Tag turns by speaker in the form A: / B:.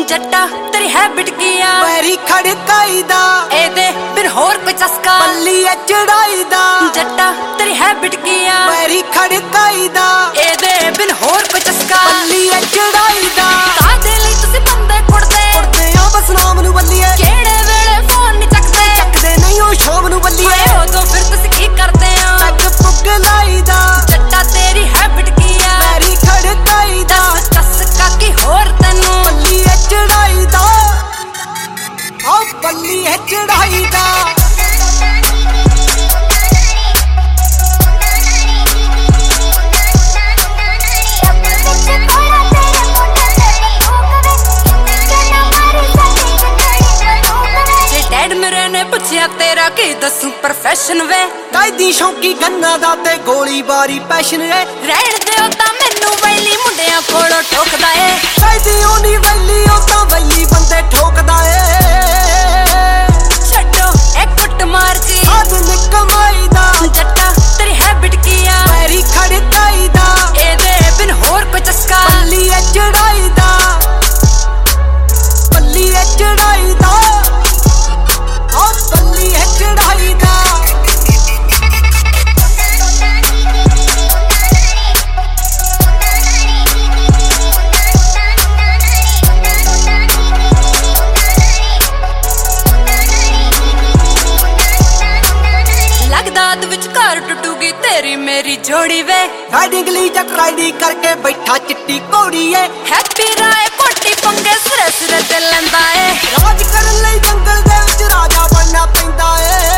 A: जट्टा तेरी हैबिट किया
B: पैरी खड़काई दा
A: एदे बिन होर कोई चस्का
B: पल्ली चढ़ाई दा
A: जट्टा तेरी हैबिट किया
B: पैरी खड़काई दा
A: एदे बिन होर कोई चस्का
B: पल्ली चढ़ाई दा
A: कादे लई तुसी बंदे कुड़दे
B: आ बस नाम नू बल्लीए
A: केड़े वेले फोन नहीं
B: चकदे नहीं ओ शाम नू बल्लीए
A: उदों फिर तुसी की करदे हो
B: पैग पुग लाई दा
A: जट्टा तेरी हैबिट किया
B: पैरी खड़काई दा
A: चस्का की होर तैनू
B: पल्ली चढ़ाई दा आ पल्ली चढ़ाई दा
A: तेरा की दसू प्रोफेशन वे
B: कैदी शौकी गन्ना दा ते गोली बारी पैशन है
A: रहन दियो ता मैनू वैली मुंडियां कोलों ठोकदा ए
B: कैदी ओनी वैली ओ ता वैली बंदे ठोकदा ए
A: छड्डो एक कुट मार जी
B: साधन कमाई दा
A: जट्टा तेरी हैबिट किया
B: पैरी खड़काई दा
A: एदे बिन होर कोई चस्का
B: पल्ली चढ़ाई दा पल्ली चढ़ाई दा पल्ली चढ़ाई दा
A: लगदा अद विचकार टुटूगी तेरी मेरी जोड़ी वे
B: राइडिंग ली जट राइडिंग करके बैठा चिट्टी घोड़ी है
A: हैप्पी राय कोटी पंगे सिरे सिरे ते लैंदा ए
B: राज करन लई जंगल दे विच राजा बनना पैंदा ए